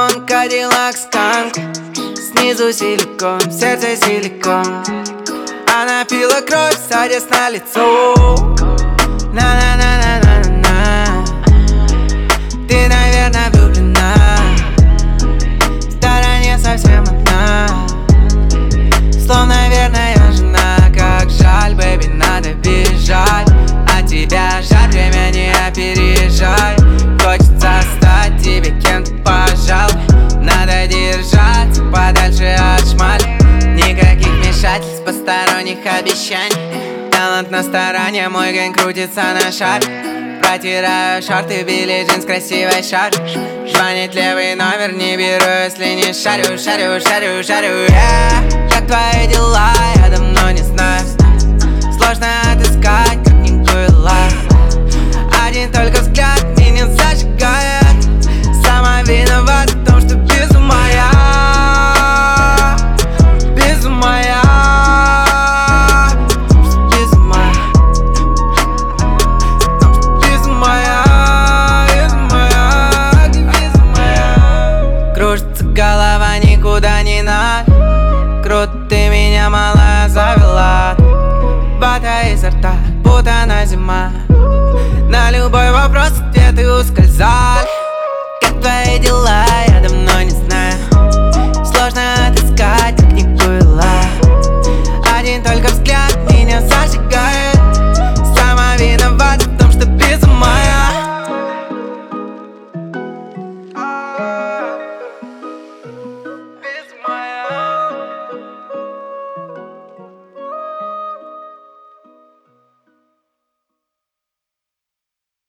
он Кадиллак сканк. Снизу силикон, в сердце силикон. Она пила кровь, садясь на лицо. На-на-на-на-на-на. Ты, наверное, влюблена. В стороне совсем одна, словно верная жена. Как жаль, бэйби, надо бежать. От тебя жаль, время не опережай. Хочется стать тебе кем-то, пожалуй. Надо держаться подальше от шмали. Никаких вмешательств, посторонних обещаний. Талант на стороне, мой гэнг крутится на шаре. Протираю шорты, Билли Джин с красивой шарю. Звонит левый номер, не беру, если не шарю. Как твои дела, я давно не знаю. Сложно отыскать, как не было. Один только взгляд меня зажигает. Сама виновата в том, что без ума я. Без ума я. Без ума. Без ума я. Без ума я. Без ума я. Кружится голова, никуда не надо. Круто, ты меня мало завела. Вода изо рта, будто на зима. На любой вопрос ответы ускользали. Как твои дела?